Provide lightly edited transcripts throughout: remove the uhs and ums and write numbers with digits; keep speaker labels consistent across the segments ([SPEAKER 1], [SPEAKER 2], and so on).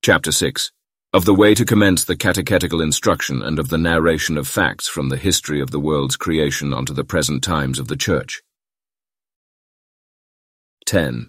[SPEAKER 1] Chapter 6. Of the way to commence the catechetical instruction and of the narration of facts from the history of the world's creation unto the present times of the Church. 10.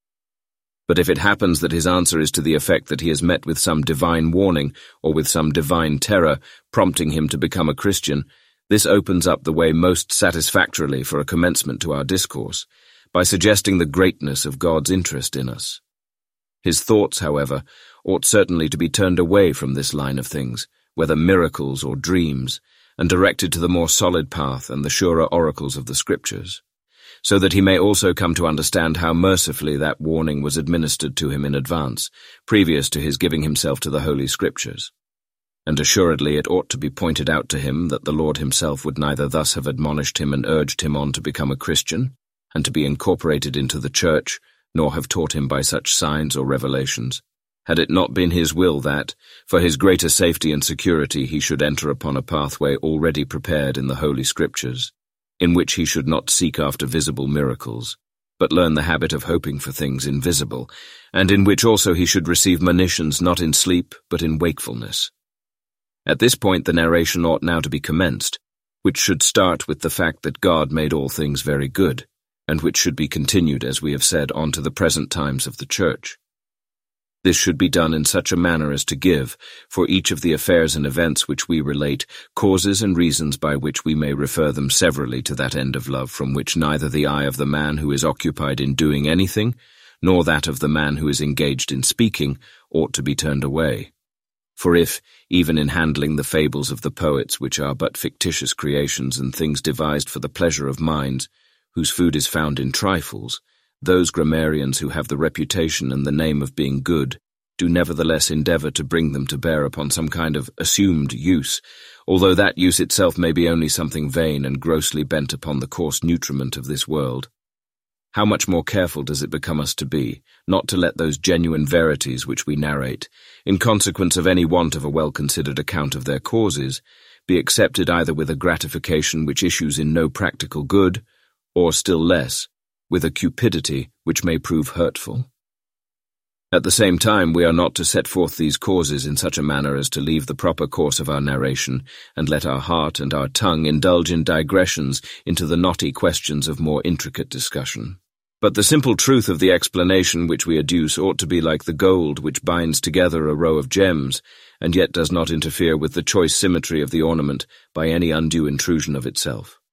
[SPEAKER 1] But if it happens that his answer is to the effect that he has met with some divine warning or with some divine terror prompting him to become a Christian, this opens up the way most satisfactorily for a commencement to our discourse, by suggesting the greatness of God's interest in us. His thoughts, however, ought certainly to be turned away from this line of things, whether miracles or dreams, and directed to the more solid path and the surer oracles of the Scriptures, so that he may also come to understand how mercifully that warning was administered to him in advance, previous to his giving himself to the Holy Scriptures. And assuredly it ought to be pointed out to him that the Lord himself would neither thus have admonished him and urged him on to become a Christian, and to be incorporated into the Church, nor have taught him by such signs or revelations, had it not been his will that, for his greater safety and security, he should enter upon a pathway already prepared in the Holy Scriptures, in which he should not seek after visible miracles, but learn the habit of hoping for things invisible, and in which also he should receive monitions not in sleep, but in wakefulness. At this point the narration ought now to be commenced, which should start with the fact that God made all things very good, and which should be continued, as we have said, on to the present times of the Church. This should be done in such a manner as to give, for each of the affairs and events which we relate, causes and reasons by which we may refer them severally to that end of love from which neither the eye of the man who is occupied in doing anything, nor that of the man who is engaged in speaking, ought to be turned away. For if, even in handling the fables of the poets, which are but fictitious creations and things devised for the pleasure of minds, whose food is found in trifles, those grammarians who have the reputation and the name of being good do nevertheless endeavour to bring them to bear upon some kind of assumed use, although that use itself may be only something vain and grossly bent upon the coarse nutriment of this world. How much more careful does it become us to be, not to let those genuine verities which we narrate, in consequence of any want of a well-considered account of their causes, be accepted either with a gratification which issues in no practical good, or still less, with a cupidity which may prove hurtful. At the same time, we are not to set forth these causes in such a manner as to leave the proper course of our narration, and let our heart and our tongue indulge in digressions into the knotty questions of more intricate discussion. But the simple truth of the explanation which we adduce ought to be like the gold which binds together a row of gems, and yet does not interfere with the choice symmetry of the ornament by any undue intrusion of itself.